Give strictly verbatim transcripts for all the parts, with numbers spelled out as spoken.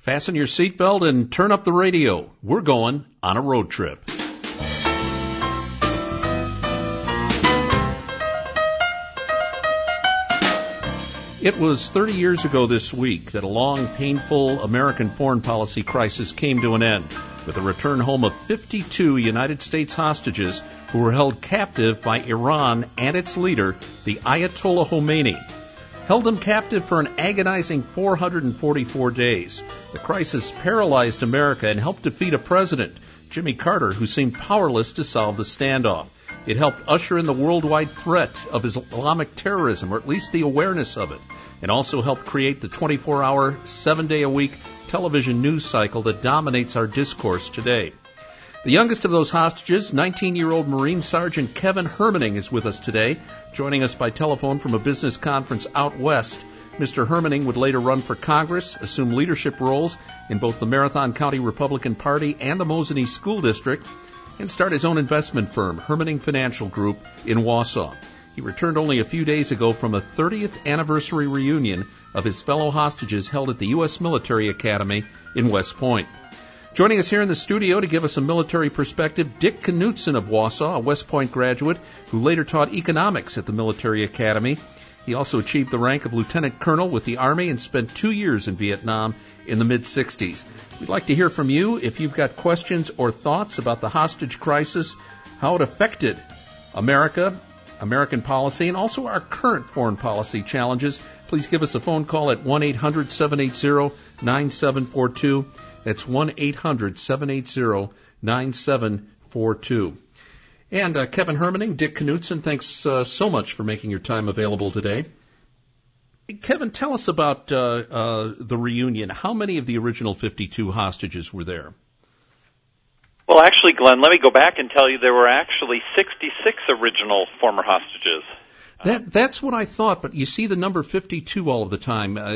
Fasten your seatbelt and turn up the radio. We're going on a road trip. It was thirty years ago this week that a long, painful American foreign policy crisis came to an end with the return home of fifty-two United States hostages who were held captive by Iran and its leader, the Ayatollah Khomeini. Held them captive for an agonizing four hundred forty-four days. The crisis paralyzed America and helped defeat a president, Jimmy Carter, who seemed powerless to solve the standoff. It helped usher in the worldwide threat of Islamic terrorism, or at least the awareness of it, and also helped create the twenty-four hour, seven-day-a-week television news cycle that dominates our discourse today. The youngest of those hostages, nineteen-year-old Marine Sergeant Kevin Hermaning, is with us today, joining us by telephone from a business conference out west. Mister Hermaning would later run for Congress, assume leadership roles in both the Marathon County Republican Party and the Mosinee School District, and start his own investment firm, Hermaning Financial Group, in Wausau. He returned only a few days ago from a thirtieth anniversary reunion of his fellow hostages held at the U S Military Academy in West Point. Joining us here in the studio to give us a military perspective, Dick Knutson of Wausau, a West Point graduate who later taught economics at the Military Academy. He also achieved the rank of lieutenant colonel with the Army and spent two years in Vietnam in the mid-sixties. We'd like to hear from you if you've got questions or thoughts about the hostage crisis, how it affected America, American policy, and also our current foreign policy challenges. Please give us a phone call at one eight hundred seven eight zero nine seven four two. That's one eight hundred seven eight zero nine seven four two. And uh, Kevin Hermaning, Dick Knutson, thanks uh, so much for making your time available today. Kevin, tell us about uh, uh, the reunion. How many of the original fifty-two hostages were there? Well, actually, Glenn, let me go back and tell you there were actually sixty-six original former hostages. That, that's what I thought, but you see the number fifty-two all of the time. Uh,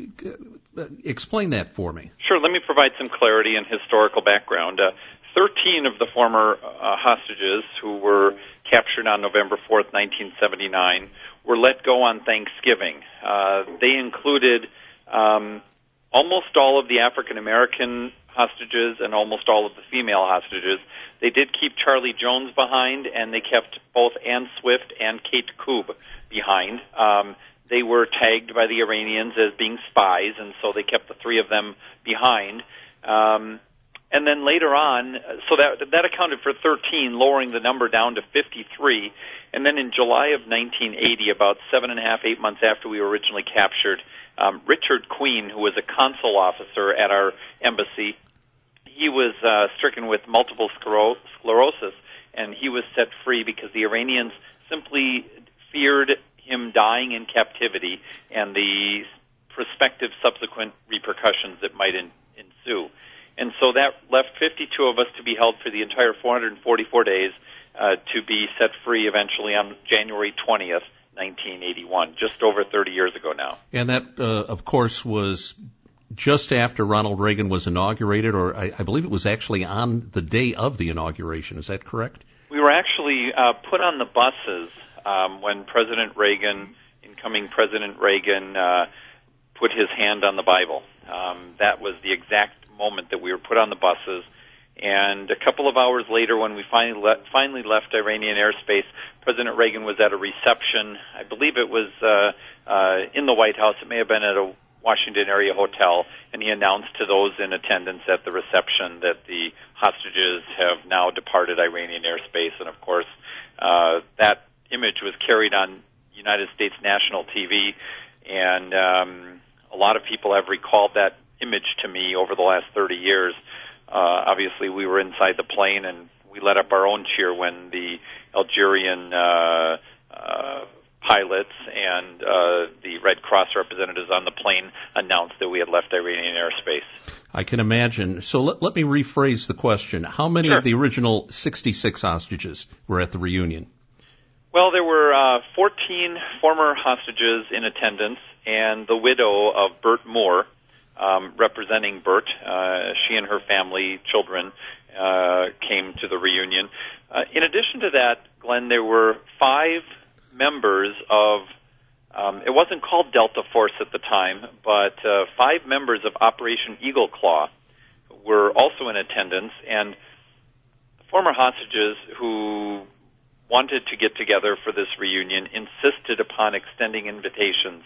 explain that for me. Sure, let me provide some clarity and historical background. Uh, thirteen of the former uh, hostages who were captured on November fourth, nineteen seventy-nine, were let go on Thanksgiving. Uh, they included um, almost all of the African-American hostages and almost all of the female hostages. They did keep Charlie Jones behind, and they kept both Ann Swift and Kate Koob behind. Um, they were tagged by the Iranians as being spies, and so they kept the three of them behind. Um, and then later on, so that that accounted for thirteen, lowering the number down to fifty-three. And then in July of nineteen eighty, about seven and a half, eight months after we were originally captured, um, Richard Queen, who was a consul officer at our embassy, he was uh, stricken with multiple sclero- sclerosis, and he was set free because the Iranians simply feared him dying in captivity and the prospective subsequent repercussions that might in- ensue. And so that left fifty-two of us to be held for the entire four hundred forty-four days uh, to be set free eventually on January twentieth, nineteen eighty-one, just over thirty years ago now. And that, uh, of course, was just after Ronald Reagan was inaugurated, or I, I believe it was actually on the day of the inauguration. Is that correct? We were actually uh, put on the buses um, when President Reagan, incoming President Reagan, uh, put his hand on the Bible. Um, that was the exact moment that we were put on the buses. And a couple of hours later, when we finally, le- finally left Iranian airspace, President Reagan was at a reception. I believe it was uh, uh, in the White House. It may have been at a Washington area hotel, and he announced to those in attendance at the reception that the hostages have now departed Iranian airspace. And of course, uh, that image was carried on United States national T V, and um, a lot of people have recalled that image to me over the last thirty years. Uh, obviously, we were inside the plane, and we let up our own cheer when the Algerian uh, uh, pilots and uh, the Red Cross representatives on the plane announced that we had left Iranian airspace. I can imagine. So let, let me rephrase the question. How many Sure. of the original sixty-six hostages were at the reunion? Well, there were uh, fourteen former hostages in attendance, and the widow of Bert Moore, um, representing Bert. Uh, she and her family, children, uh, came to the reunion. Uh, in addition to that, Glenn, there were five members of Um, it wasn't called Delta Force at the time, but uh, five members of Operation Eagle Claw were also in attendance, and the former hostages who wanted to get together for this reunion insisted upon extending invitations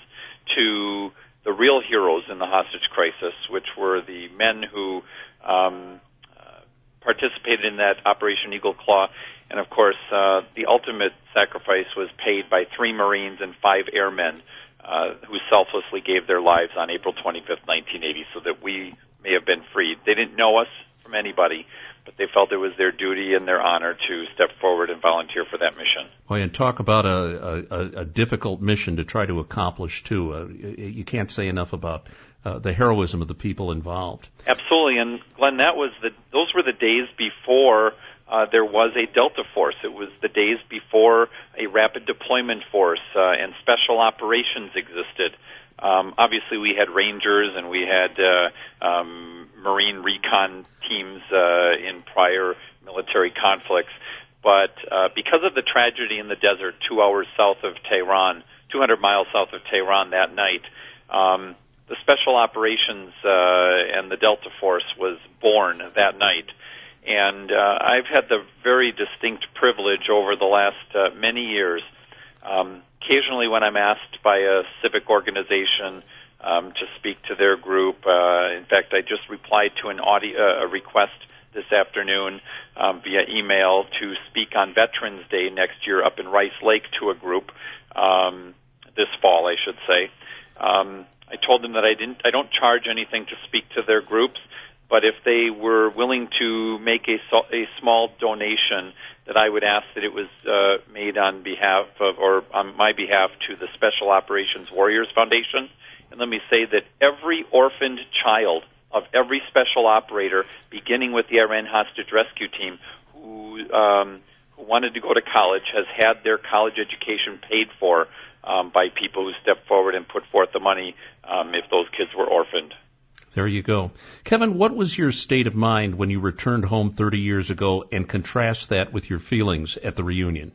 to the real heroes in the hostage crisis, which were the men who um, uh, participated in that Operation Eagle Claw. And, of course, uh, the ultimate sacrifice was paid by three Marines and five airmen uh, who selflessly gave their lives on April twenty-fifth, nineteen eighty, so that we may have been freed. They didn't know us from anybody, but they felt it was their duty and their honor to step forward and volunteer for that mission. Well, and talk about a, a, a difficult mission to try to accomplish, too. Uh, you can't say enough about uh, the heroism of the people involved. Absolutely, and Glenn, that was the those were the days before uh, there was a Delta Force. It was the days before a rapid deployment force uh, and special operations existed. Um, obviously, we had Rangers and we had uh, um, Marine recon teams uh, in prior military conflicts. But uh, because of the tragedy in the desert two hours south of Tehran, two hundred miles south of Tehran that night, um, the Special Operations uh, and the Delta Force was born that night. And uh, I've had the very distinct privilege over the last uh, many years um, occasionally when I'm asked by a civic organization um, to speak to their group. Uh, in fact, I just replied to an audio, uh, a request this afternoon um, via email to speak on Veterans Day next year up in Rice Lake to a group um, this fall, I should say. Um, I told them that I didn't. I don't charge anything to speak to their groups, but if they were willing to make a, a small donation, that I would ask that it was uh, made on behalf of, or on my behalf, to the Special Operations Warriors Foundation. And let me say that every orphaned child of every special operator, beginning with the Iran hostage rescue team, who, um, who wanted to go to college, has had their college education paid for um, by people who stepped forward and put forth the money um, if those kids were orphaned. There you go. Kevin, what was your state of mind when you returned home thirty years ago, and contrast that with your feelings at the reunion?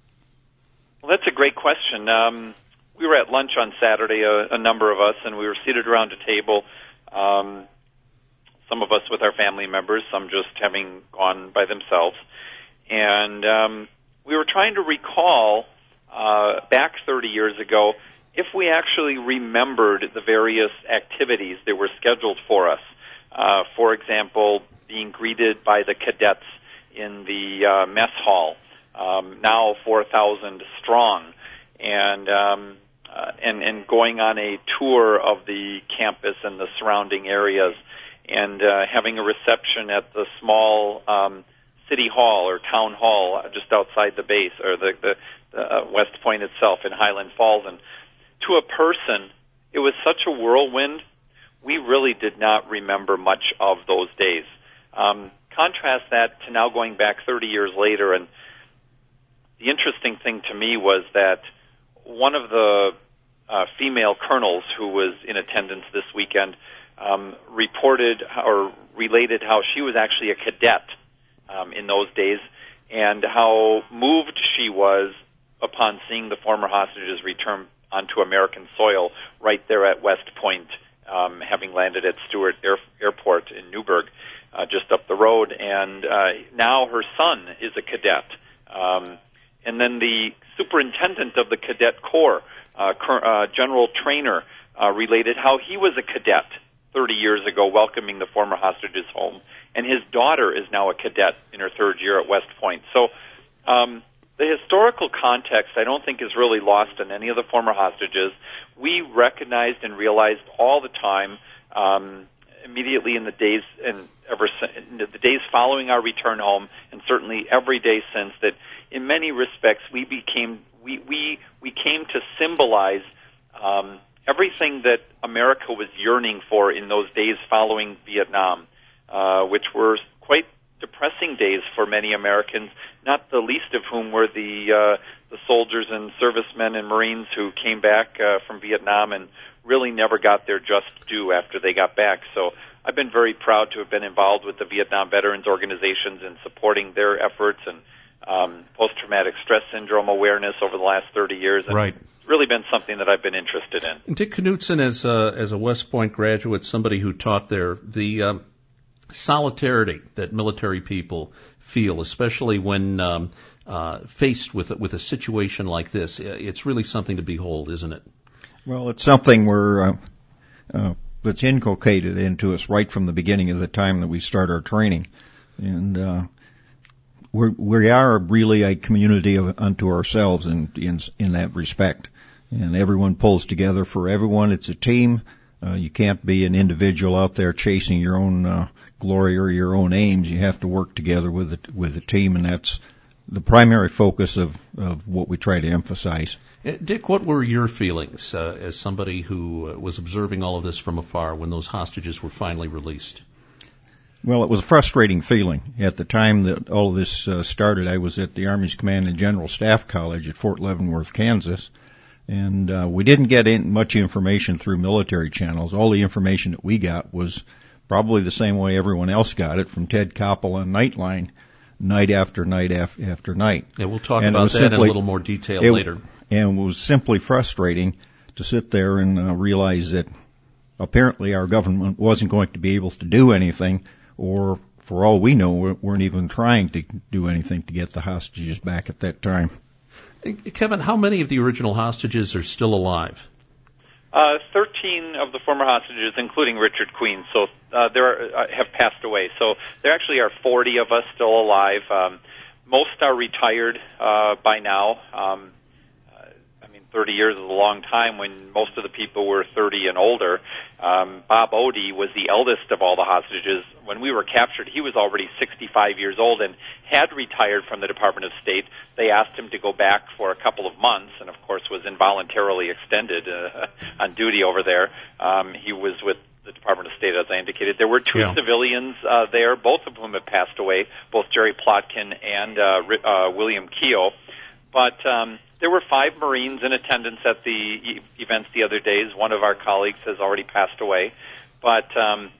Well, that's a great question. Um, we were at lunch on Saturday, a, a number of us, and we were seated around a table, um, some of us with our family members, some just having gone by themselves. And um, we were trying to recall uh, back thirty years ago if we actually remembered the various activities that were scheduled for us. Uh, for example, being greeted by the cadets in the uh, mess hall, um, now four thousand strong, and, um, uh, and and going on a tour of the campus and the surrounding areas, and uh, having a reception at the small um, city hall or town hall just outside the base, or the, the, the uh, West Point itself in Highland Falls. And to a person, it was such a whirlwind, we really did not remember much of those days. Um, contrast that to now going back thirty years later, and the interesting thing to me was that one of the uh, female colonels who was in attendance this weekend um, reported or related how she was actually a cadet um, in those days, and how moved she was upon seeing the former hostages return onto American soil right there at West Point, um, having landed at Stewart Air, Airport in Newburgh, uh, just up the road. And uh, now her son is a cadet. Um, and then the superintendent of the Cadet Corps, uh, uh, General Trainer, uh, related how he was a cadet thirty years ago, welcoming the former hostages home. And his daughter is now a cadet in her third year at West Point. So um, the historical context, I don't think, is really lost on any of the former hostages. We recognized and realized all the time, um, immediately in the days and ever in the days following our return home, and certainly every day since, that in many respects we became we we we came to symbolize um, everything that America was yearning for in those days following Vietnam, uh, which were quite depressing days for many Americans, not the least of whom were the uh, the soldiers and servicemen and Marines who came back uh, from Vietnam and really never got their just due after they got back. So I've been very proud to have been involved with the Vietnam Veterans Organizations in supporting their efforts and um, post-traumatic stress syndrome awareness over the last thirty years. And right. It's really been something that I've been interested in. And Dick Knutson, as a, as a West Point graduate, somebody who taught there, the um, solidarity that military people feel, especially when um, uh, faced with with a situation like this, it's really something to behold, isn't it? Well, it's something we're uh, uh, that's inculcated into us right from the beginning of the time that we start our training, and uh, we're, we are really a community of, unto ourselves in, in in that respect, and everyone pulls together for everyone. It's a team. Uh, you can't be an individual out there chasing your own uh, glory or your own aims. You have to work together with a, with a team, and that's the primary focus of, of what we try to emphasize. Dick, what were your feelings uh, as somebody who uh, was observing all of this from afar when those hostages were finally released? Well, it was a frustrating feeling. At the time that all of this uh, started, I was at the Army's Command and General Staff College at Fort Leavenworth, Kansas. And uh, we didn't get in much information through military channels. All the information that we got was probably the same way everyone else got it, from Ted Koppel on Nightline, night after night after, after night. Yeah, we'll talk and about that simply, in a little more detail it, later. And it was simply frustrating to sit there and uh, realize that apparently our government wasn't going to be able to do anything, or for all we know, we weren't even trying to do anything to get the hostages back at that time. Kevin, how many of the original hostages are still alive? Uh, thirteen of the former hostages, including Richard Queen, so uh, there are, uh, have passed away. So there actually are forty of us still alive. Um, most are retired uh, by now. Um, uh, I mean, thirty years is a long time when most of the people were thirty and older. Um, Bob Odie was the eldest of all the hostages. When we were captured, he was already sixty-five years old and had retired from the Department of State. They asked him to go back for a couple of months, and of course was involuntarily extended uh, on duty over there. Um, he was with the Department of State, as I indicated. There were two yeah. civilians uh, there, both of whom have passed away, both Jerry Plotkin and uh, uh, William Keogh. But um, there were five Marines in attendance at the e- events the other days. One of our colleagues has already passed away. But um,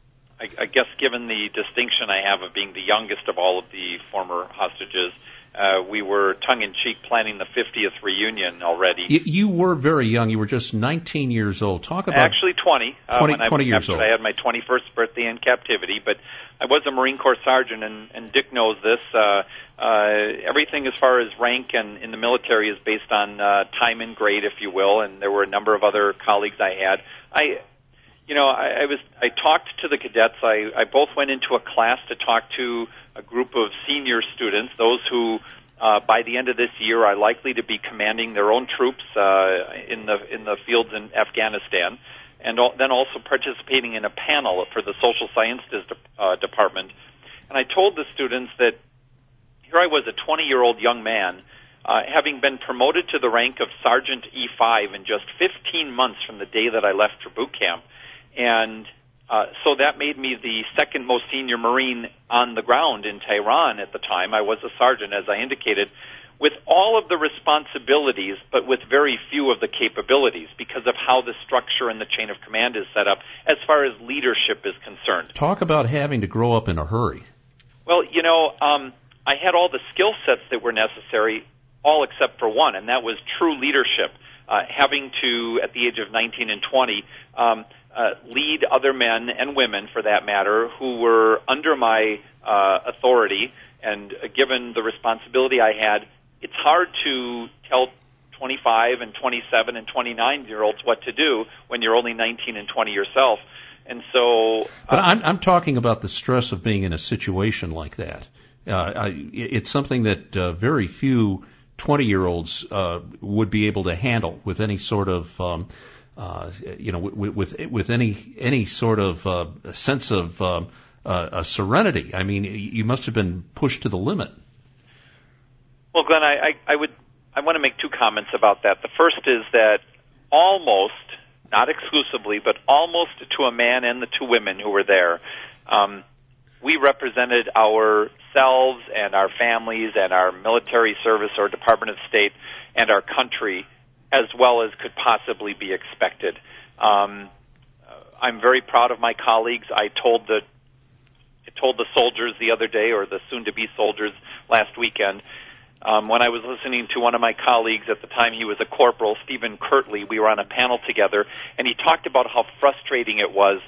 I, I guess given the distinction I have of being the youngest of all of the former hostages, uh, we were tongue-in-cheek planning the fiftieth reunion already. You, you were very young. You were just nineteen years old. Talk about Actually twenty. Uh, twenty, when I twenty was years captured, old. I had my twenty-first birthday in captivity, but I was a Marine Corps sergeant, and, and Dick knows this. Uh, uh, everything as far as rank and in the military is based on uh, time and grade, if you will, and there were a number of other colleagues I had. I, you know, I, I was I talked to the cadets. I, I both went into a class to talk to a group of senior students, those who uh, by the end of this year are likely to be commanding their own troops uh, in the in the fields in Afghanistan, and al- then also participating in a panel for the social sciences de- uh, department. And I told the students that here I was, a twenty-year-old young man, uh, having been promoted to the rank of Sergeant E five in just fifteen months from the day that I left for boot camp. And uh, so that made me the second most senior Marine on the ground in Tehran at the time. I was a sergeant, as I indicated, with all of the responsibilities, but with very few of the capabilities because of how the structure and the chain of command is set up as far as leadership is concerned. Talk about having to grow up in a hurry. Well, you know, um, I had all the skill sets that were necessary, all except for one, and that was true leadership. Uh, having to, at the age of nineteen and twenty, um, uh, lead other men and women, for that matter, who were under my uh, authority, and uh, given the responsibility I had, it's hard to tell twenty-five and twenty-seven and twenty-nine-year-olds what to do when you're only nineteen and twenty yourself. And so, uh, but I'm, I'm talking about the stress of being in a situation like that. Uh, I, it's something that uh, very few twenty-year-olds uh, would be able to handle with any sort of, um, uh, you know, with, with with any any sort of uh, sense of um, uh, a serenity. I mean, you must have been pushed to the limit. Well, Glenn, I, I, I would I want to make two comments about that. The first is that almost, not exclusively, but almost to a man and the two women who were there, um, we represented ourselves and our families and our military service or Department of State and our country as well as could possibly be expected. Um, I'm very proud of my colleagues. I told the told the soldiers the other day, or the soon-to-be soldiers last weekend, um, when I was listening to one of my colleagues at the time, he was a corporal, Stephen Kirtley. We were on a panel together, and he talked about how frustrating it was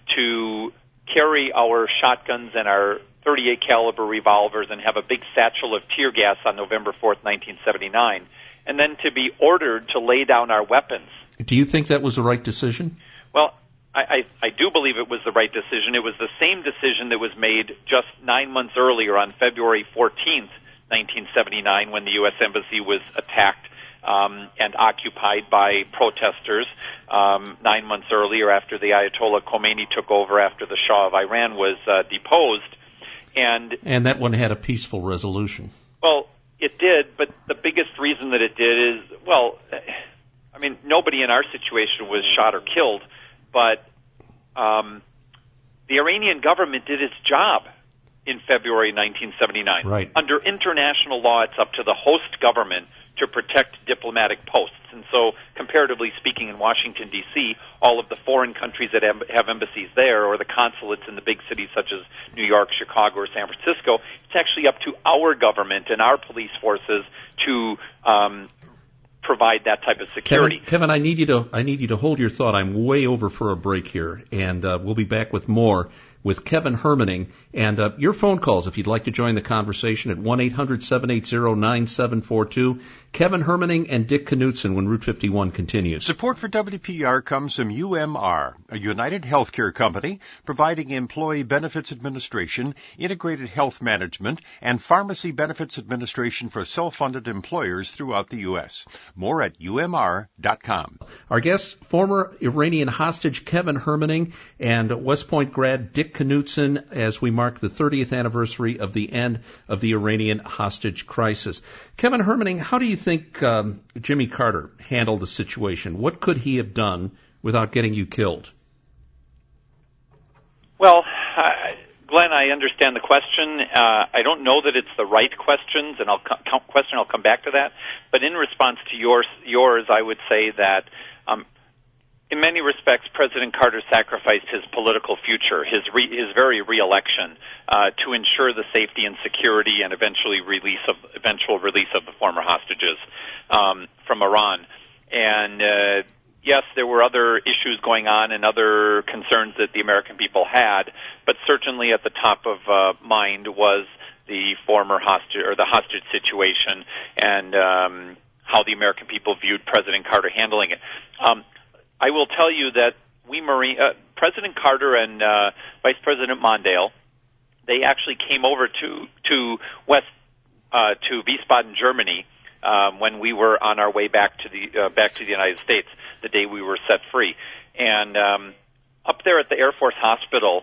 to carry our shotguns and our thirty-eight caliber revolvers and have a big satchel of tear gas on November fourth, nineteen seventy-nine, and then to be ordered to lay down our weapons. Do you think that was the right decision? Well, I, I, I do believe it was the right decision. It was the same decision that was made just nine months earlier on February fourteenth, nineteen seventy-nine, when the U S Embassy was attacked um, and occupied by protesters um, nine months earlier after the Ayatollah Khomeini took over after the Shah of Iran was uh, deposed. And, and that one had a peaceful resolution. Well, it did, but the biggest reason that it did is, well, I mean, nobody in our situation was shot or killed, but um, the Iranian government did its job in February nineteen seventy-nine. Right. Under international law, it's up to the host government to protect diplomatic posts. And so, comparatively speaking, in Washington, D C, all of the foreign countries that have embassies there, or the consulates in the big cities such as New York, Chicago, or San Francisco, it's actually up to our government and our police forces to um, provide that type of security. Kevin, Kevin, I need you to I need you to hold your thought. I'm way over for a break here, and uh, we'll be back with more with Kevin Hermaning. And uh, your phone calls, if you'd like to join the conversation, at one eight hundred seven eight zero nine seven four two. Kevin Hermaning and Dick Knudsen when Route fifty-one continues. Support for W P R comes from U M R, a United Healthcare company providing employee benefits administration, integrated health management, and pharmacy benefits administration for self-funded employers throughout the U S. More at U M R dot com. Our guest, former Iranian hostage Kevin Hermaning and West Point grad Dick Knudsen, as we mark the thirtieth anniversary of the end of the Iranian hostage crisis. Kevin Hermaning, how do you think um, Jimmy Carter handled the situation? What could he have done without getting you killed? Well, uh, Glenn, I understand the question. Uh, I don't know that it's the right questions, and I'll co- question. I'll come back to that. But in response to yours, yours, I would say that um, in many respects, President Carter sacrificed his political future, his re- his very re-election, uh, to ensure the safety and security and eventually release of eventual release of the former hostages um, from Iran. And uh, yes, there were other issues going on and other concerns that the American people had, but certainly at the top of uh, mind was the former hostage or the hostage situation and um, how the American people viewed President Carter handling it. Um, I will tell you that we Marine, uh, President Carter and uh, Vice President Mondale, they actually came over to to West uh, to Wiesbaden, Germany, um, when we were on our way back to the uh, back to the United States the day we were set free. And um, up there at the Air Force Hospital,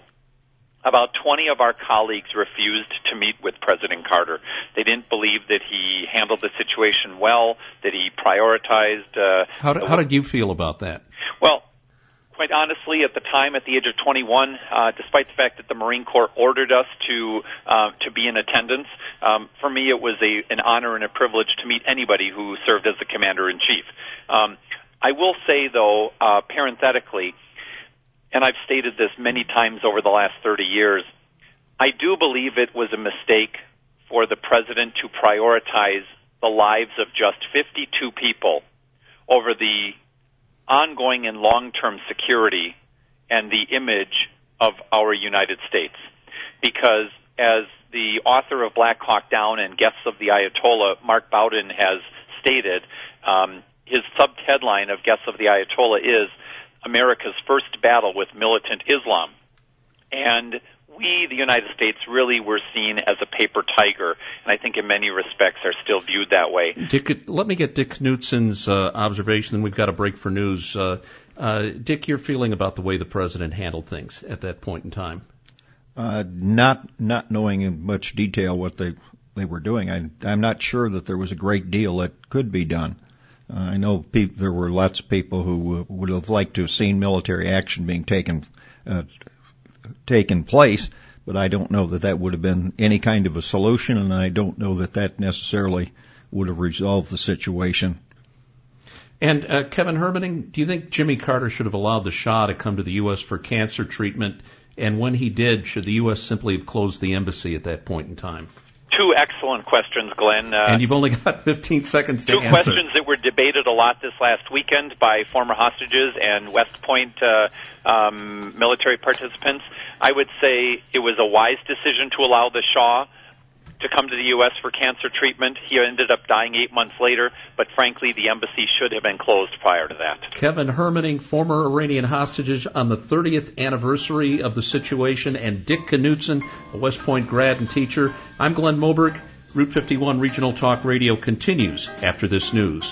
about twenty of our colleagues refused to meet with President Carter. They didn't believe that he handled the situation well, that he prioritized. Uh, how, did, how did you feel about that? Well, quite honestly, at the time, at the age of twenty-one, uh, despite the fact that the Marine Corps ordered us to uh, to be in attendance, um, for me it was a, an honor and a privilege to meet anybody who served as the Commander-in-Chief. Um, I will say, though, uh, parenthetically, and I've stated this many times over the last thirty years, I do believe it was a mistake for the President to prioritize the lives of just fifty-two people over the ongoing and long-term security and the image of our United States. Because as the author of Black Hawk Down and Guests of the Ayatollah, Mark Bowden, has stated, um, his subheadline of Guests of the Ayatollah is America's first battle with militant Islam. And we, the United States, really were seen as a paper tiger, and I think in many respects are still viewed that way. Dick, let me get Dick Knudsen's uh, observation, then we've got a break for news. Uh, uh, Dick, your feeling about the way the President handled things at that point in time? Uh, not not knowing in much detail what they they were doing, I, I'm not sure that there was a great deal that could be done. Uh, I know pe- there were lots of people who uh, would have liked to have seen military action being taken uh, taken place, but I don't know that that would have been any kind of a solution, and I don't know that that necessarily would have resolved the situation. And uh, Kevin Hermaning, do you think Jimmy Carter should have allowed the Shah to come to the U S for cancer treatment And when he did, should the U S simply have closed the embassy at that point in time? Two excellent questions, Glenn. Uh, and you've only got fifteen seconds to two answer. Two questions that were debated a lot this last weekend by former hostages and West Point uh, um, military participants. I would say it was a wise decision to allow the Shah to come to the U S for cancer treatment. He ended up dying eight months later, but frankly, the embassy should have been closed prior to that. Kevin Hermaning, former Iranian hostages on the thirtieth anniversary of the situation, and Dick Knudsen, a West Point grad and teacher. I'm Glenn Moberg. Route fifty-one Regional Talk Radio continues after this news.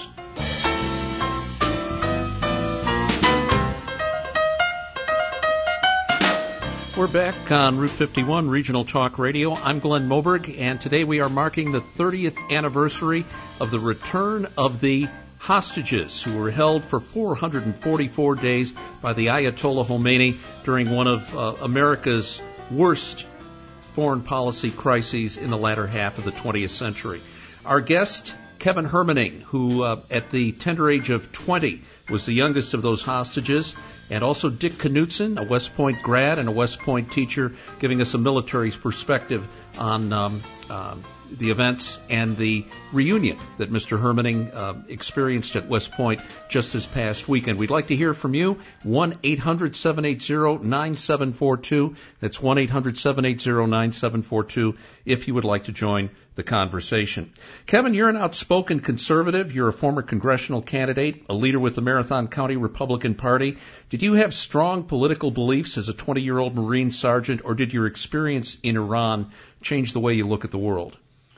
We're back on Route fifty-one Regional Talk Radio. I'm Glenn Moberg, and today we are marking the thirtieth anniversary of the return of the hostages who were held for four hundred forty-four days by the Ayatollah Khomeini during one of uh, America's worst foreign policy crises in the latter half of the twentieth century. Our guest, Kevin Hermaning, who uh, at the tender age of twenty was the youngest of those hostages, and also Dick Knudsen, a West Point grad and a West Point teacher, giving us a military perspective on um, uh, the events and the reunion that Mister Hermaning uh, experienced at West Point just this past weekend. We'd like to hear from you. one eight hundred seven eight zero nine seven four two. That's one eight hundred seven eight zero nine seven four two if you would like to join the conversation. Kevin, you're an outspoken conservative. You're a former congressional candidate, a leader with the Marathon County Republican Party. Did you have strong political beliefs as a twenty-year-old Marine sergeant, or did your experience in Iran change the way you look at the world?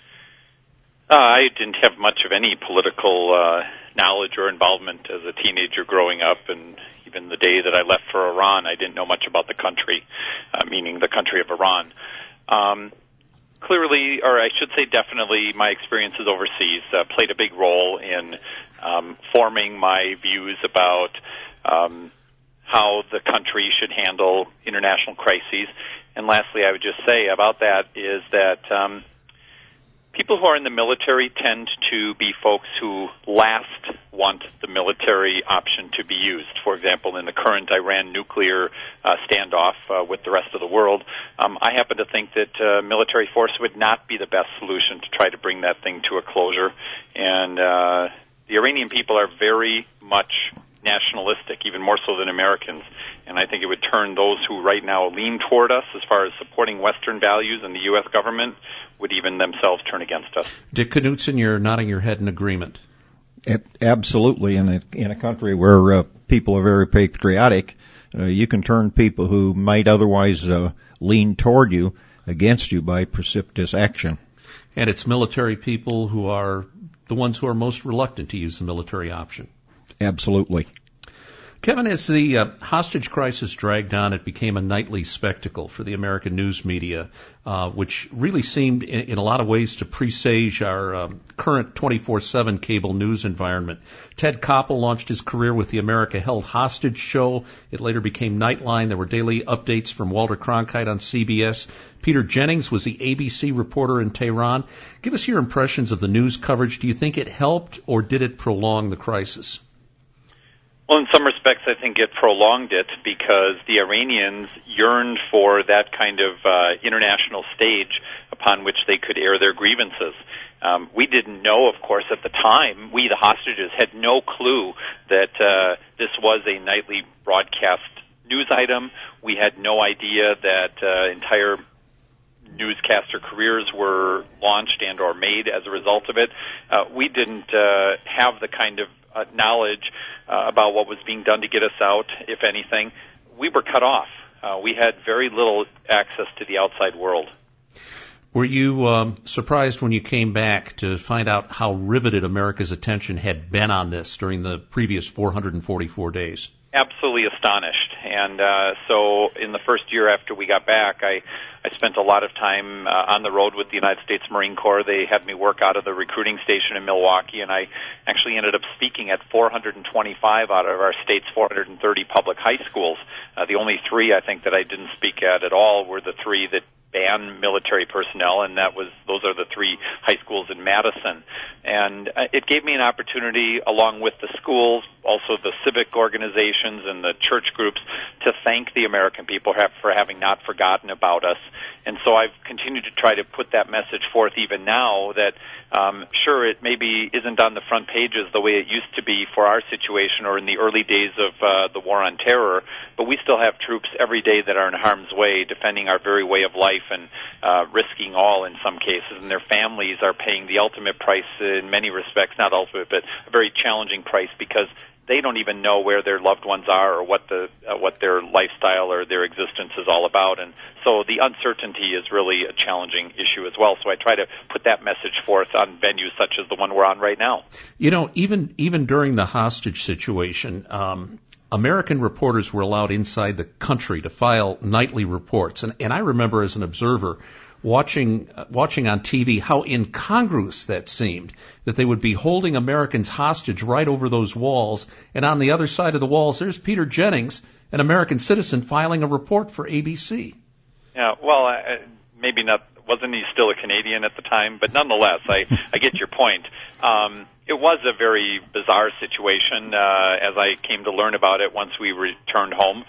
Uh, I didn't have much of any political uh, knowledge or involvement as a teenager growing up, and even the day that I left for Iran, I didn't know much about the country, uh, meaning the country of Iran. Um, clearly, or I should say definitely, my experiences overseas uh, played a big role in um, forming my views about um, how the country should handle international crises. And lastly, I would just say about that is that um, people who are in the military tend to be folks who last want the military option to be used. For example, in the current Iran nuclear uh, standoff uh, with the rest of the world, um, I happen to think that uh, military force would not be the best solution to try to bring that thing to a closure. And uh, the Iranian people are very much nationalistic, even more so than Americans. And I think it would turn those who right now lean toward us as far as supporting Western values and the U S government would even themselves turn against us. Dick Knudsen, you're nodding your head in agreement. Absolutely. In a, in a country where uh, people are very patriotic, uh, you can turn people who might otherwise uh, lean toward you against you by precipitous action. And it's military people who are the ones who are most reluctant to use the military option. Absolutely. Kevin, as the uh, hostage crisis dragged on, it became a nightly spectacle for the American news media, uh, which really seemed in, in a lot of ways to presage our um, current twenty-four seven cable news environment. Ted Koppel launched his career with the America Held Hostage show. It later became Nightline. There were daily updates from Walter Cronkite on C B S. Peter Jennings was the A B C reporter in Tehran. Give us your impressions of the news coverage. Do you think it helped, or did it prolong the crisis? Well, in some respects, I think it prolonged it because the Iranians yearned for that kind of uh, international stage upon which they could air their grievances. Um, we didn't know, of course, at the time. We, the hostages, had no clue that uh, this was a nightly broadcast news item. We had no idea that uh, entire newscaster careers were launched and or made as a result of it. Uh, we didn't uh, have the kind of uh, knowledge uh, about what was being done to get us out, if anything. We were cut off. Uh, we had very little access to the outside world. Were you um, surprised when you came back to find out how riveted America's attention had been on this during the previous four hundred forty-four days? Absolutely astonished. And uh, so in the first year after we got back, I, I spent a lot of time uh, on the road with the United States Marine Corps. They had me work out of the recruiting station in Milwaukee, and I actually ended up speaking at four hundred twenty-five out of our state's four hundred thirty public high schools. Uh, the only three, I think, that I didn't speak at at all were the three that ban military personnel, and that was those are the three high schools in Madison. And uh, it gave me an opportunity, along with the schools, also the civic organizations and the church groups, to thank the American people have, for having not forgotten about us. And so I've continued to try to put that message forth even now that, um, sure, it maybe isn't on the front pages the way it used to be for our situation or in the early days of uh, the war on terror, but we still have troops every day that are in harm's way, defending our very way of life and uh, risking all in some cases, and their families are paying the ultimate price in many respects, not ultimate, but a very challenging price, because they don't even know where their loved ones are or what the uh, what their lifestyle or their existence is all about. And so the uncertainty is really a challenging issue as well. So I try to put that message forth on venues such as the one we're on right now. You know, even even during the hostage situation, um, American reporters were allowed inside the country to file nightly reports. And, and I remember as an observer watching uh, watching on T V how incongruous that seemed, that they would be holding Americans hostage right over those walls, and on the other side of the walls there's Peter Jennings, an American citizen, filing a report for A B C. Yeah, well, uh, maybe not. Wasn't he still a Canadian at the time? But nonetheless, I, I get your point. Um, it was a very bizarre situation uh, as I came to learn about it once we returned home.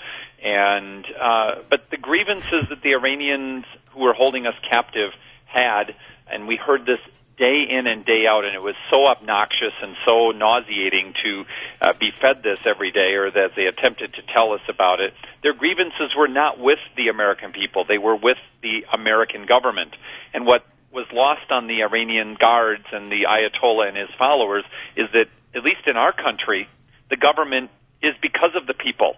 And uh, but the grievances that the Iranians who were holding us captive had, and we heard this day in and day out, and it was so obnoxious and so nauseating to uh, be fed this every day, or that they attempted to tell us about it. Their grievances were not with the American people. They were with the American government. And what was lost on the Iranian guards and the Ayatollah and his followers is that, at least in our country, the government is because of the people.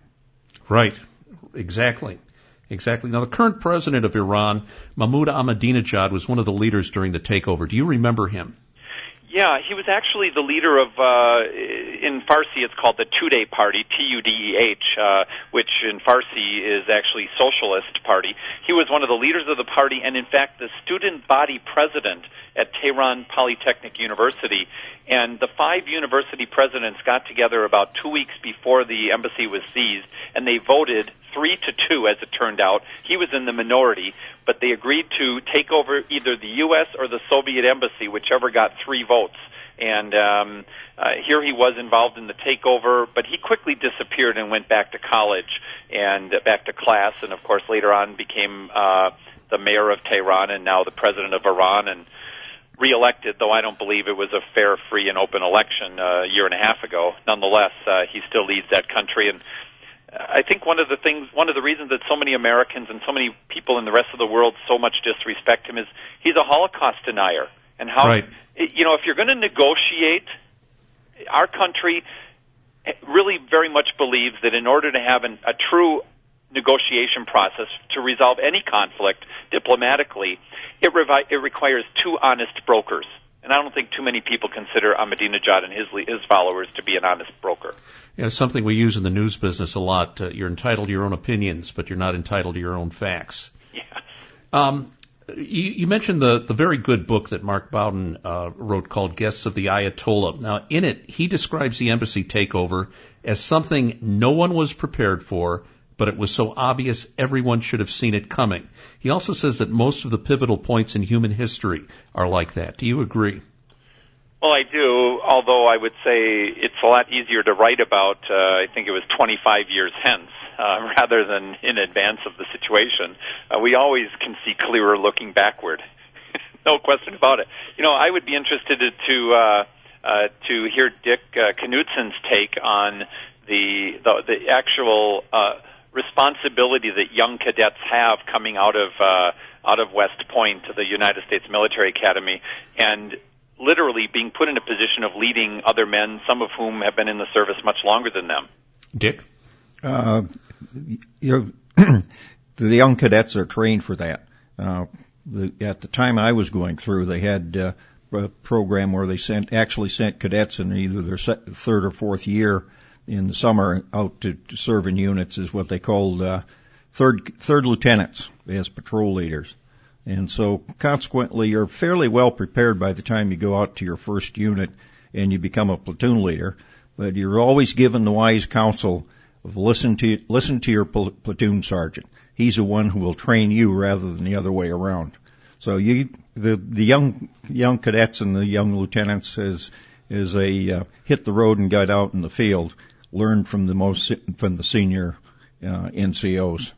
Right. Exactly. Exactly. Now, the current president of Iran, Mahmoud Ahmadinejad, was one of the leaders during the takeover. Do you remember him? Yeah, he was actually the leader of, uh, in Farsi it's called the Tudeh Party, T U D E H, uh, which in Farsi is actually Socialist Party. He was one of the leaders of the party, and in fact the student body president at Tehran Polytechnic University. And the five university presidents got together about two weeks before the embassy was seized, and they voted three to two, as it turned out. He was in the minority, but they agreed to take over either the U S or the Soviet embassy, whichever got three votes. And um, uh, here he was involved in the takeover, but he quickly disappeared and went back to college and uh, back to class, and of course later on became uh, the mayor of Tehran and now the president of Iran, and reelected, though I don't believe it was a fair, free, and open election uh, a year and a half ago. Nonetheless, uh, he still leads that country, and I think one of the things, one of the reasons that so many Americans and so many people in the rest of the world so much disrespect him is he's a Holocaust denier. And how, right. you know, if you're going to negotiate, our country really very much believes that in order to have an, a true negotiation process to resolve any conflict diplomatically, it, revi- it requires two honest brokers. And I don't think too many people consider Ahmadinejad and his his followers to be an honest broker. Yeah, it's something we use in the news business a lot. Uh, you're entitled to your own opinions, but you're not entitled to your own facts. Yeah. Um, you, you mentioned the, the very good book that Mark Bowden uh, wrote called Guests of the Ayatollah. Now, in it, he describes the embassy takeover as something no one was prepared for, but it was so obvious everyone should have seen it coming. He also says that most of the pivotal points in human history are like that. Do you agree? Well, I do, although I would say it's a lot easier to write about, uh, I think it was twenty-five years hence, uh, rather than in advance of the situation. Uh, we always can see clearer looking backward. No question about it. You know, I would be interested to to, uh, uh, to hear Dick uh, Knutson's take on the the, the actual uh, responsibility that young cadets have coming out of uh, out of West Point to the United States Military Academy, and literally being put in a position of leading other men, some of whom have been in the service much longer than them. Dick? Uh, you're the young cadets are trained for that. Uh, the, at the time I was going through, they had uh, a program where they sent actually sent cadets in either their se- third or fourth year in the summer out to, to serve in units, is what they called uh, third third lieutenants as patrol leaders. And so consequently, you're fairly well prepared by the time you go out to your first unit and you become a platoon leader. But you're always given the wise counsel of listen to listen to your pl- platoon sergeant. He's the one who will train you rather than the other way around. So you, the the young young cadets and the young lieutenants, as as they uh, hit the road and got out in the field, learned from the most from the senior uh, N C Os.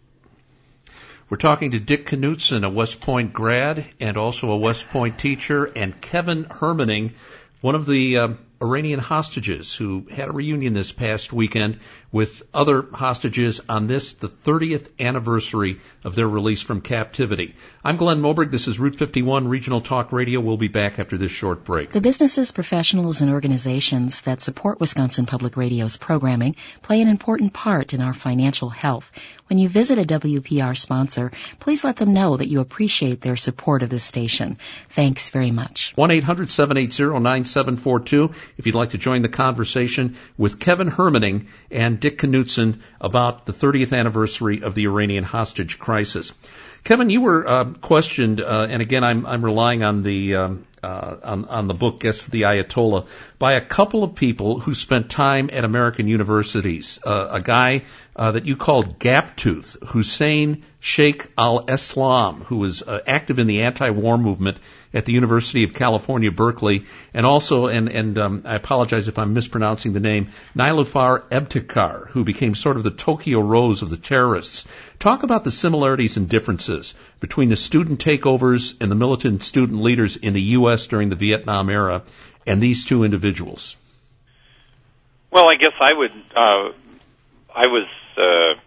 We're talking to Dick Knutson, a West Point grad and also a West Point teacher, and Kevin Hermaning, one of the uh, Iranian hostages who had a reunion this past weekend with other hostages on this, the thirtieth anniversary of their release from captivity. I'm Glenn Moberg. This is Route fifty-one Regional Talk Radio. We'll be back after this short break. The businesses, professionals, and organizations that support Wisconsin Public Radio's programming play an important part in our financial health. When you visit a W P R sponsor, please let them know that you appreciate their support of this station. Thanks very much. one eight hundred seven eight zero nine seven four two if you'd like to join the conversation with Kevin Hermaning and Dick Knutson about the thirtieth anniversary of the Iranian hostage crisis. Kevin, you were uh, questioned, uh, and again, I'm, I'm relying on the um, uh, on, on the book Guest of the Ayatollah, by a couple of people who spent time at American universities. Uh, a guy uh, that you called Gaptooth, Hussein Sheikh al-Islam, who was uh, active in the anti-war movement at the University of California, Berkeley, and also, and, and um, I apologize if I'm mispronouncing the name, Nilufar Ebtekar, who became sort of the Tokyo Rose of the terrorists. Talk about the similarities and differences between the student takeovers and the militant student leaders in the U S during the Vietnam era and these two individuals. Well, I guess I would, uh, I was, uh,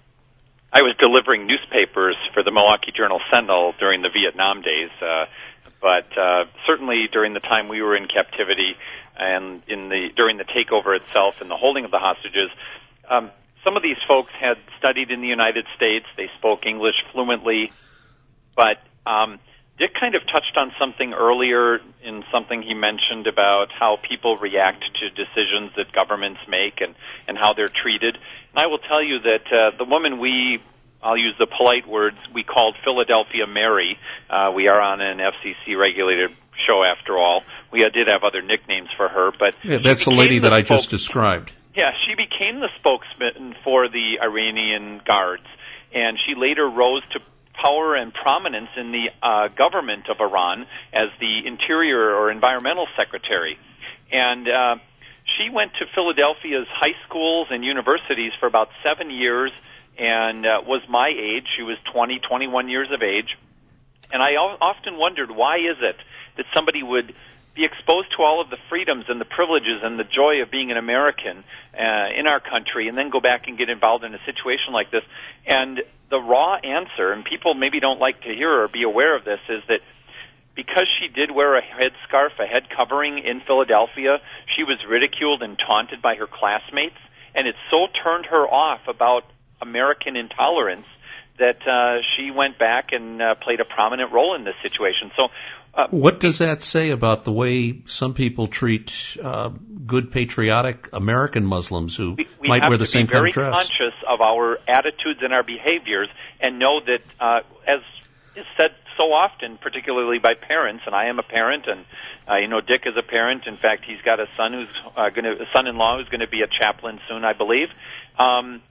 I was delivering newspapers for the Milwaukee Journal Sentinel during the Vietnam days, uh, but uh, certainly during the time we were in captivity and in the during the takeover itself and the holding of the hostages, um, some of these folks had studied in the United States. They spoke English fluently, but um, Dick kind of touched on something earlier in something he mentioned about how people react to decisions that governments make and, and how they're treated. And I will tell you that uh, the woman we, I'll use the polite words, we called Philadelphia Mary. Uh, we are on an F C C-regulated show after all. We uh, did have other nicknames for her, but yeah, that's the lady the that I spokes- just described. Yeah, she became the spokesman for the Iranian Guards, and she later rose to power and prominence in the uh, government of Iran as the Interior or Environmental Secretary. And uh, she went to Philadelphia's high schools and universities for about seven years and uh, was my age. She was twenty, twenty-one years of age. And I o- often wondered, why is it that somebody would be exposed to all of the freedoms and the privileges and the joy of being an American uh, in our country and then go back and get involved in a situation like this? And the raw answer, and people maybe don't like to hear or be aware of this, is that because she did wear a headscarf, a head covering in Philadelphia, she was ridiculed and taunted by her classmates, and it so turned her off about American intolerance that uh, she went back and uh, played a prominent role in this situation. So, uh, what does that say about the way some people treat uh, good, patriotic American Muslims who we, we might wear the same kind of dress? We have to be very conscious of our attitudes and our behaviors, and know that, uh, as is said so often, particularly by parents, and I am a parent, and uh, you know, Dick is a parent. In fact, he's got a son who's uh, going to, a son-in-law who's going to be a chaplain soon, I believe. Um,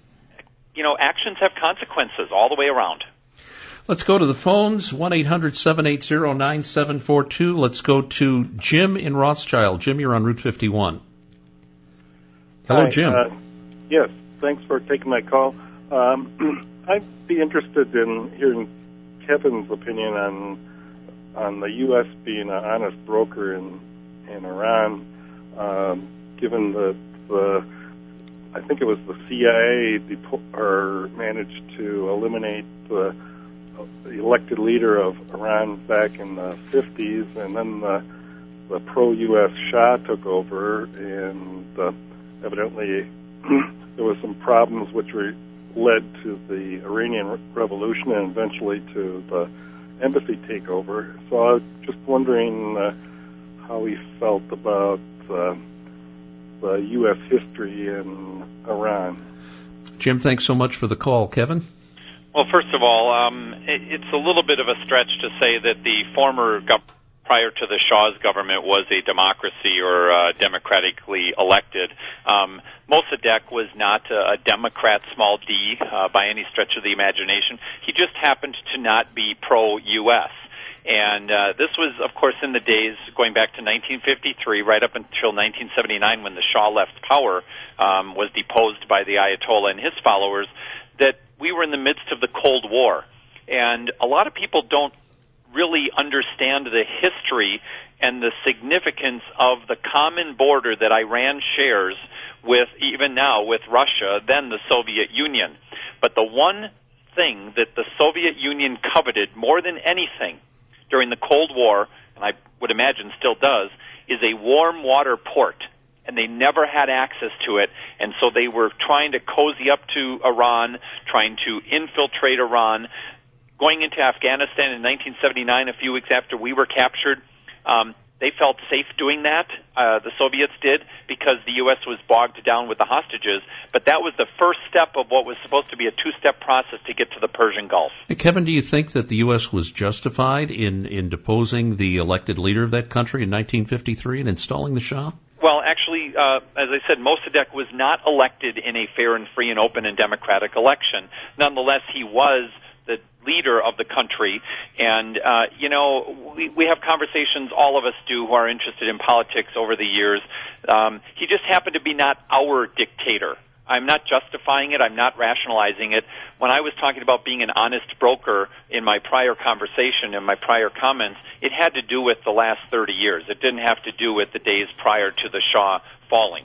you know, actions have consequences all the way around. Let's go to the phones, one eight hundred seven eight zero nine seven four two. Let's go to Jim in Rothschild. Jim, you're on Route fifty-one. Hello, Hi, Jim. Uh, yes, thanks for taking my call. Um, I'd be interested in hearing Kevin's opinion on on the U S being an honest broker in in Iran, um, given that the I think it was the C I A depo- or managed to eliminate the, the elected leader of Iran back in the fifties, and then the, the pro-U S Shah took over, and uh, evidently there was some problems which were led to the Iranian Revolution and eventually to the embassy takeover. So I was just wondering uh, how he felt about uh, the U S history in Iran. Jim, thanks so much for the call. Kevin? Well, first of all, um, it, it's a little bit of a stretch to say that the former government prior to the Shah's government was a democracy or uh, democratically elected. Um, Mossadegh was not a, a Democrat, small d, uh, by any stretch of the imagination. He just happened to not be pro-U S. And uh, this was, of course, in the days going back to nineteen fifty-three, right up until nineteen seventy-nine, when the Shah left power, um, was deposed by the Ayatollah and his followers, that we were in the midst of the Cold War. And a lot of people don't really understand the history and the significance of the common border that Iran shares with, even now, with Russia, then the Soviet Union. But the one thing that the Soviet Union coveted more than anything during the Cold War, and I would imagine still does, is a warm water port. And they never had access to it, and so they were trying to cozy up to Iran, trying to infiltrate Iran. Going into Afghanistan in nineteen seventy-nine, a few weeks after we were captured, um, they felt safe doing that. Uh, the Soviets did, because the U S was bogged down with the hostages. But that was the first step of what was supposed to be a two-step process to get to the Persian Gulf. Hey, Kevin, do you think that the U S was justified in, in deposing the elected leader of that country in nineteen fifty-three and installing the Shah? Well, actually, uh, as I said, Mossadegh was not elected in a fair and free and open and democratic election. Nonetheless, he was the leader of the country. And, uh, you know, we, we have conversations, all of us do, who are interested in politics over the years. Um, he just happened to be not our dictator. I'm not justifying it. I'm not rationalizing it. When I was talking about being an honest broker in my prior conversation, in my prior comments, it had to do with the last thirty years. It didn't have to do with the days prior to the Shah falling.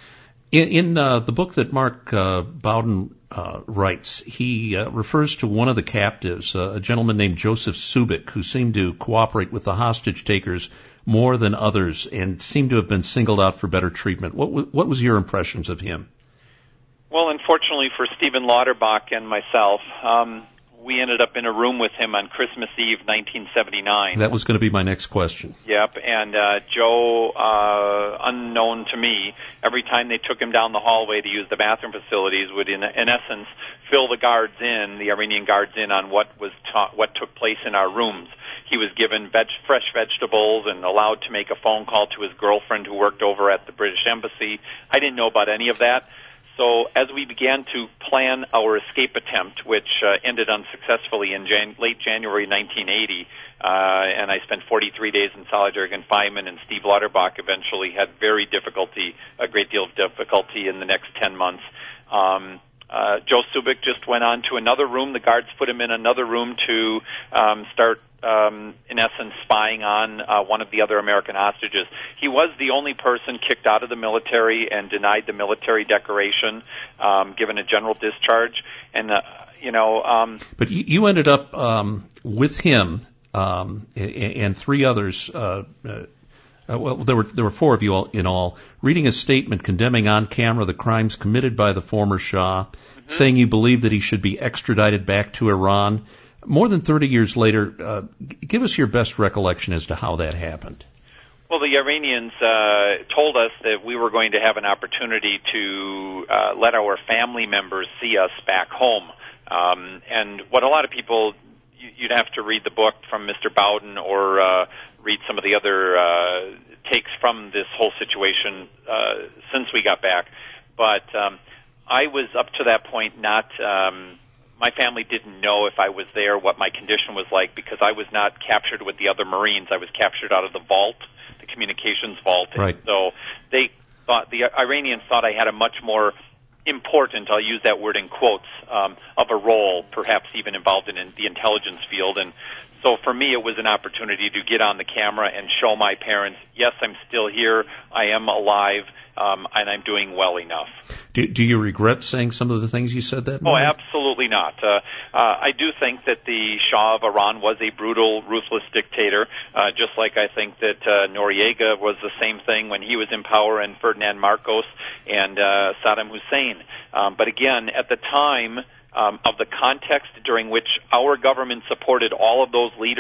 In, in uh, the book that Mark uh, Bowden uh, writes, he uh, refers to one of the captives, uh, a gentleman named Joseph Subik, who seemed to cooperate with the hostage takers more than others and seemed to have been singled out for better treatment. What, w- what was your impressions of him? Well, unfortunately for Stephen Lauterbach and myself, um, we ended up in a room with him on Christmas Eve, nineteen seventy-nine. That was going to be my next question. Yep, and uh, Joe, uh, unknown to me, every time they took him down the hallway to use the bathroom facilities, would, in, in essence, fill the guards in, the Iranian guards in, on what was ta- what took place in our rooms. He was given veg- fresh vegetables and allowed to make a phone call to his girlfriend who worked over at the British Embassy. I didn't know about any of that. So as we began to plan our escape attempt, which uh, ended unsuccessfully in Jan- late January nineteen eighty, uh, and I spent forty-three days in solitary confinement, and Steve Lauterbach eventually had very difficulty, a great deal of difficulty in the next ten months. Um, uh, Joe Subik just went on to another room. The guards put him in another room to um, start Um, in essence, spying on uh, one of the other American hostages. He was the only person kicked out of the military and denied the military decoration, um, given a general discharge. And, uh, you know... Um, but you, you ended up um, with him um, and, and three others... Uh, uh, Uh, well, there were there were four of you all, in all, reading a statement condemning on camera the crimes committed by the former Shah, mm-hmm. saying you believe that he should be extradited back to Iran. More than thirty years later, uh, give us your best recollection as to how that happened. Well, the Iranians uh, told us that we were going to have an opportunity to uh, let our family members see us back home. Um, and what a lot of people, you'd have to read the book from Mister Bowden or uh, read some of the other uh, takes from this whole situation uh, since we got back. But um, I was up to that point not... Um, My family didn't know if I was there, what my condition was like, because I was not captured with the other Marines. I was captured out of the vault, the communications vault. Right. And so they thought, the Iranians thought I had a much more important, I'll use that word in quotes, um, of a role, perhaps even involved in, in the intelligence field. And so for me, it was an opportunity to get on the camera and show my parents, yes, I'm still here, I am alive, um, and I'm doing well enough. Do, do you regret saying some of the things you said that morning? Oh, absolutely not. Uh, uh, I do think that the Shah of Iran was a brutal, ruthless dictator, uh, just like I think that uh, Noriega was the same thing when he was in power, and Ferdinand Marcos and uh, Saddam Hussein. Um, but again, at the time um, of the context during which our government supported all of those leaders,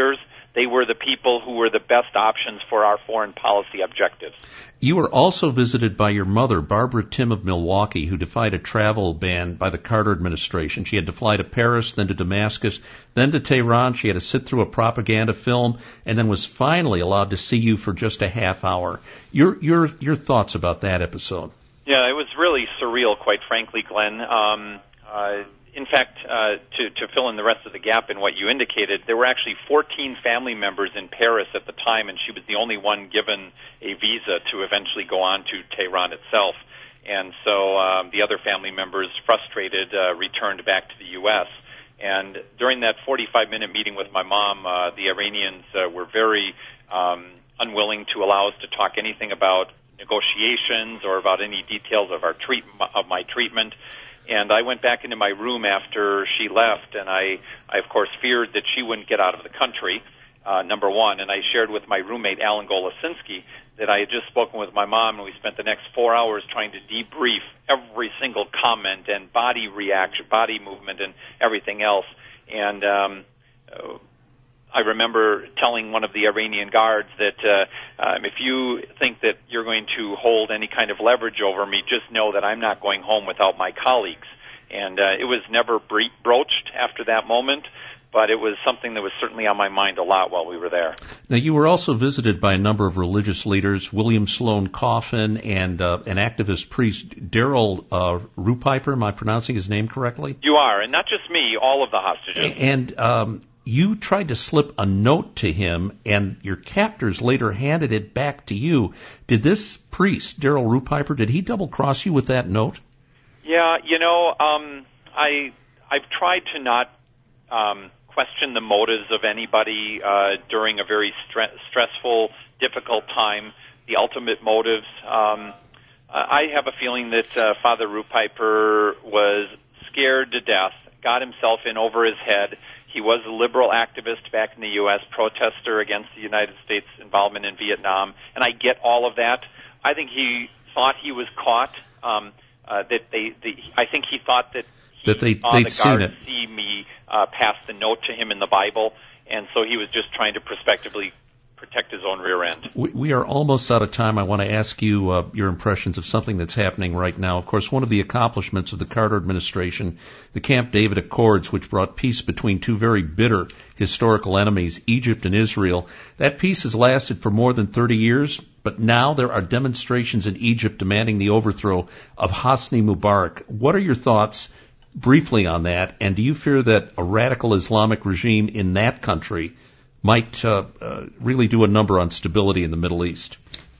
they were the people who were the best options for our foreign policy objectives. You were also visited by your mother, Barbara Tim of Milwaukee, who defied a travel ban by the Carter administration. She had to fly to Paris, then to Damascus, then to Tehran. She had to sit through a propaganda film, and then was finally allowed to see you for just a half hour. Your your your thoughts about that episode? Yeah, it was really surreal, quite frankly, Glenn. Um, uh, in fact, uh, to, to fill in the rest of the gap in what you indicated, there were actually fourteen family members in Paris at the time, and she was the only one given a visa to eventually go on to Tehran itself. And so um, the other family members, frustrated, uh, returned back to the U S. And during that forty-five minute meeting with my mom, uh, the Iranians uh, were very um, unwilling to allow us to talk anything about negotiations or about any details of our treat of my treatment. And I went back into my room after she left, and I, I of course, feared that she wouldn't get out of the country, uh, number one. And I shared with my roommate, Alan Golosinski, that I had just spoken with my mom, and we spent the next four hours trying to debrief every single comment and body reaction, body movement, and everything else. And um, uh, I remember telling one of the Iranian guards that uh, um, if you think that you're going to hold any kind of leverage over me, just know that I'm not going home without my colleagues. And uh, it was never bre- broached after that moment, but it was something that was certainly on my mind a lot while we were there. Now, you were also visited by a number of religious leaders, William Sloane Coffin and uh, an activist priest, Daryl uh, Rupiper. Am I pronouncing his name correctly? You are, and not just me, all of the hostages. And um, you tried to slip a note to him, and your captors later handed it back to you. Did this priest, Daryl Rupiper, did he double-cross you with that note? Yeah, you know, um, I, I've tried to not um, question the motives of anybody uh, during a very stre- stressful, difficult time, the ultimate motives. Um, I have a feeling that uh, Father Rupiper was scared to death, got himself in over his head. He was a liberal activist back in the U S, protester against the United States involvement in Vietnam, and I get all of that. I think he thought he was caught. Um, uh, that they, the, I think he thought that he that they saw they'd the seen guards it. see me uh, pass the note to him in the Bible, and so he was just trying to prospectively protect his own rear end. We, we are almost out of time. I want to ask you uh, your impressions of something that's happening right now. Of course, one of the accomplishments of the Carter administration, the Camp David Accords, which brought peace between two very bitter historical enemies, Egypt and Israel. That peace has lasted for more than thirty years, but now there are demonstrations in Egypt demanding the overthrow of Hosni Mubarak. What are your thoughts briefly on that, and do you fear that a radical Islamic regime in that country might uh, uh, really do a number on stability in the Middle East?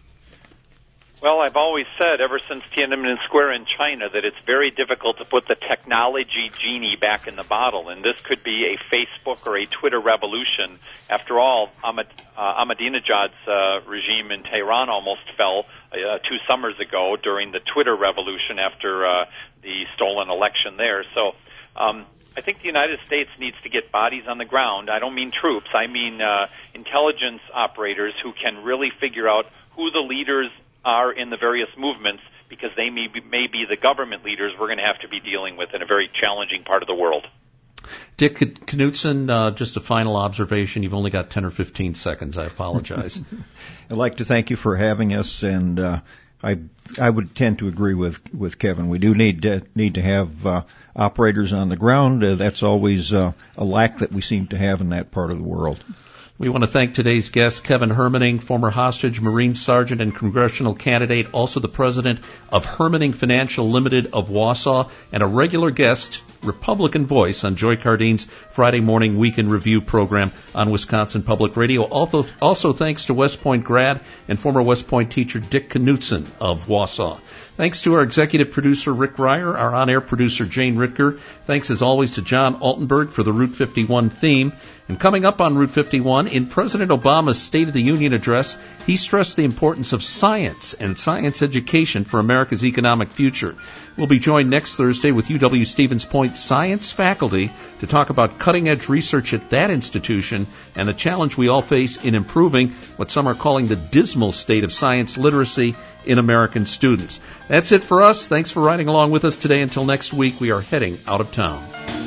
Well, I've always said, ever since Tiananmen Square in China, that it's very difficult to put the technology genie back in the bottle, and this could be a Facebook or a Twitter revolution. After all, Ahmad, uh, Ahmadinejad's uh, regime in Tehran almost fell uh, two summers ago during the Twitter revolution after uh, the stolen election there. So um, I think the United States needs to get bodies on the ground. I don't mean troops. I mean uh, intelligence operators who can really figure out who the leaders are in the various movements, because they may be, may be the government leaders we're going to have to be dealing with in a very challenging part of the world. Dick Knudsen, uh, just a final observation. You've only got ten or fifteen seconds. I apologize. I'd like to thank you for having us, and uh, I I would tend to agree with with Kevin. We do need to, need to have uh, operators on the ground. Uh, that's always uh, a lack that we seem to have in that part of the world. We want to thank today's guest, Kevin Hermaning, former hostage, Marine Sergeant, and congressional candidate, also the president of Hermaning Financial Limited of Wausau, and a regular guest, Republican voice on Joy Cardine's Friday morning weekend review program on Wisconsin Public Radio. Also, also thanks to West Point grad and former West Point teacher Dick Knudsen of Wausau. Thanks to our executive producer, Rick Ryer, our on-air producer, Jane Ritker. Thanks, as always, to John Altenberg for the Route fifty-one theme. And coming up on Route fifty-one, in President Obama's State of the Union address, he stressed the importance of science and science education for America's economic future. We'll be joined next Thursday with U W-Stevens Point science faculty to talk about cutting-edge research at that institution and the challenge we all face in improving what some are calling the dismal state of science literacy in American students. That's it for us. Thanks for riding along with us today. Until next week, we are heading out of town.